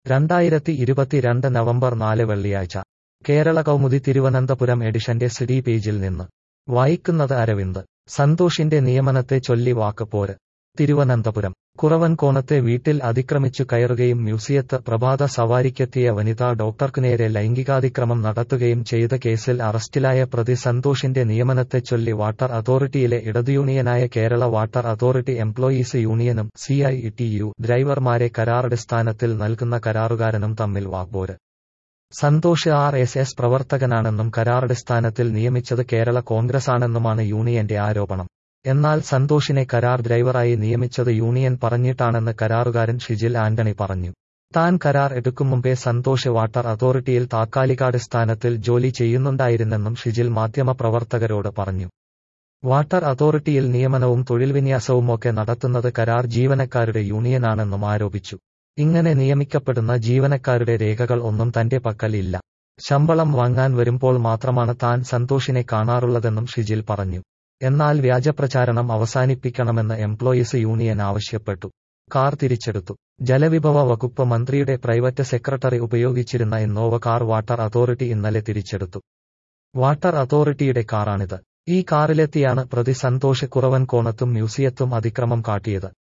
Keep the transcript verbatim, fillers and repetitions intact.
രണ്ടായിരത്തി ഇരുപത്തിരണ്ട് നവംബർ നാല് വെള്ളിയാഴ്ച കേരള കൗമുദി തിരുവനന്തപുരം എഡിഷന്റെ സിഡി പേജിൽ നിന്ന് വായിക്കുന്നത് അരവിന്ദ്. സന്തോഷിന്റെ നിയമനത്തെ ചൊല്ലി വാക്ക് പോര്. തിരുവനന്തപുരം കുറവൻകോണത്തെ വീട്ടിൽ അതിക്രമിച്ചു കയറുകയും മ്യൂസിയത്ത് പ്രഭാത സവാരിക്കെത്തിയ വനിതാ ഡോക്ടർക്കുനേരെ ലൈംഗികാതിക്രമം നടത്തുകയും ചെയ്ത കേസിൽ അറസ്റ്റിലായ പ്രതി സന്തോഷിന്റെ നിയമനത്തെ ചൊല്ലി വാട്ടർ അതോറിറ്റിയിലെ ഇടതുയൂണിയനായ കേരള വാട്ടർ അതോറിറ്റി എംപ്ലോയീസ് യൂണിയനും സി ഐ ടി യു ഡ്രൈവർമാരെ കരാറടിസ്ഥാനത്തിൽ നൽകുന്ന കരാറുകാരനും തമ്മിൽ വാക്പോര്. സന്തോഷ് ആർ എസ് എസ് പ്രവർത്തകനാണെന്നും കരാറടിസ്ഥാനത്തിൽ നിയമിച്ചത് കേരള കോൺഗ്രസാണെന്നുമാണ് യൂണിയന്റെ ആരോപണം. എന്നാൽ സന്തോഷിനെ കരാർ ഡ്രൈവറായി നിയമിച്ചത് യൂണിയൻ പറഞ്ഞിട്ടാണെന്ന് കരാറുകാരൻ ഷിജിൽ ആന്റണി പറഞ്ഞു. താൻ കരാർ എടുക്കും മുമ്പേ സന്തോഷ് വാട്ടർ അതോറിറ്റിയിൽ താത്കാലികാടിസ്ഥാനത്തിൽ ജോലി ചെയ്യുന്നുണ്ടായിരുന്നെന്നും ഷിജിൽ മാധ്യമപ്രവർത്തകരോട് പറഞ്ഞു. വാട്ടർ അതോറിറ്റിയിൽ നിയമനവും തൊഴിൽവിന്യാസവുമൊക്കെ നടത്തുന്നത് കരാർ ജീവനക്കാരുടെ യൂണിയനാണെന്നും ആരോപിച്ചു. ഇങ്ങനെ നിയമിക്കപ്പെടുന്ന ജീവനക്കാരുടെ രേഖകൾ ഒന്നും തന്റെ പക്കൽ ഇല്ല. ശമ്പളം വാങ്ങാൻ വരുമ്പോൾ മാത്രമാണ് താൻ സന്തോഷിനെ കാണാറുള്ളതെന്നും ഷിജിൽ പറഞ്ഞു. എന്നാൽ വ്യാജപ്രചാരണം അവസാനിപ്പിക്കണമെന്ന് എംപ്ലോയീസ് യൂണിയൻ ആവശ്യപ്പെട്ടു. കാർ തിരിച്ചെടുത്തു. ജലവിഭവ വകുപ്പ് മന്ത്രിയുടെ പ്രൈവറ്റ് സെക്രട്ടറി ഉപയോഗിച്ചിരുന്ന ഇന്നോവ കാർ വാട്ടർ അതോറിറ്റി ഇന്നലെ തിരിച്ചെടുത്തു. വാട്ടർ അതോറിറ്റിയുടെ കാറാണിത്. ഈ കാറിലെത്തിയാണ് പ്രതി സന്തോഷ് കുറവൻകോണത്തും മ്യൂസിയത്തും അതിക്രമം കാട്ടിയത്.